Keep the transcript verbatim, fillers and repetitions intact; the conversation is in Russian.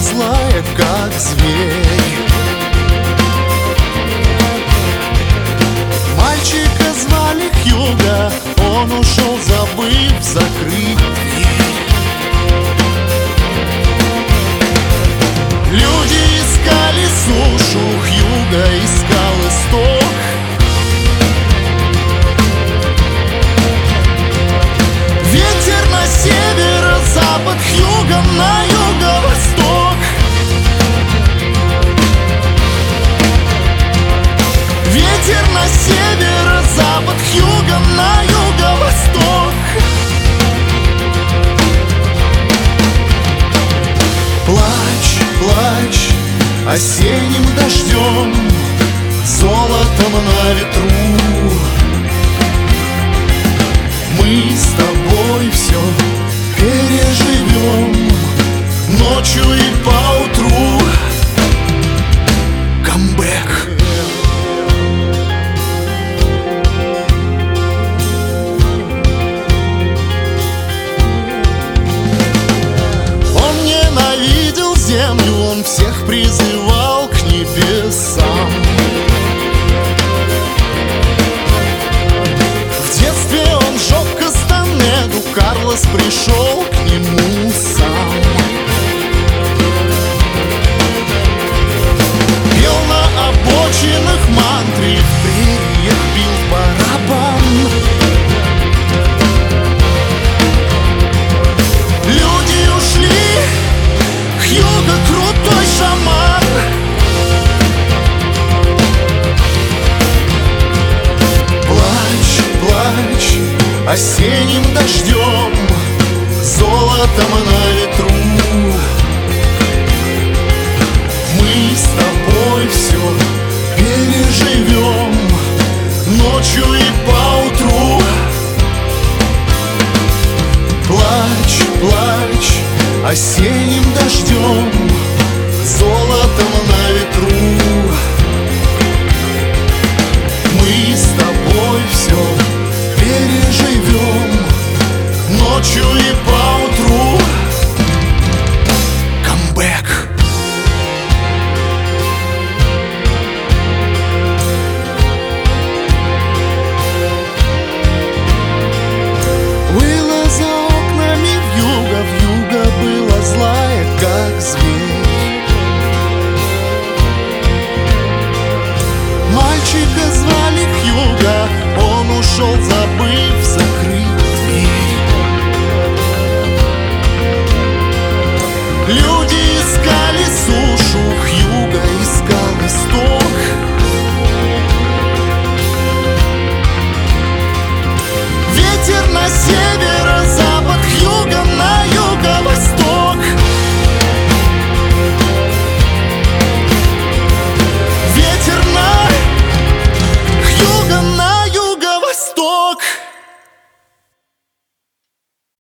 злая, как зверь. Мальчика звали Хьюго, он ушел, забыв закрыть дверь. Люди искали сушу, Хьюго искал исток. Ветер на северо-запад, Хьюго на юго-восток. Ветер на северо-запад, Хьюго на юго-восток. Плачь, плачь осенним дождем, золотом на ветру. Мы с тобой все переживем ночью и поутру. Камбэк. Он ненавидел землю, он всех призывал к небесам. В детстве он жег Кастанеду, Карлос пришел к нему сам. Пел на обочинах мантры, в прериях бил барабан. Люди ушли, Хьюго крутой шаман. Плачь, плачь осенним дождем, золотом на ветру. Мы с тобой все переживем ночью и поутру. Плачь, плачь осенним дождем,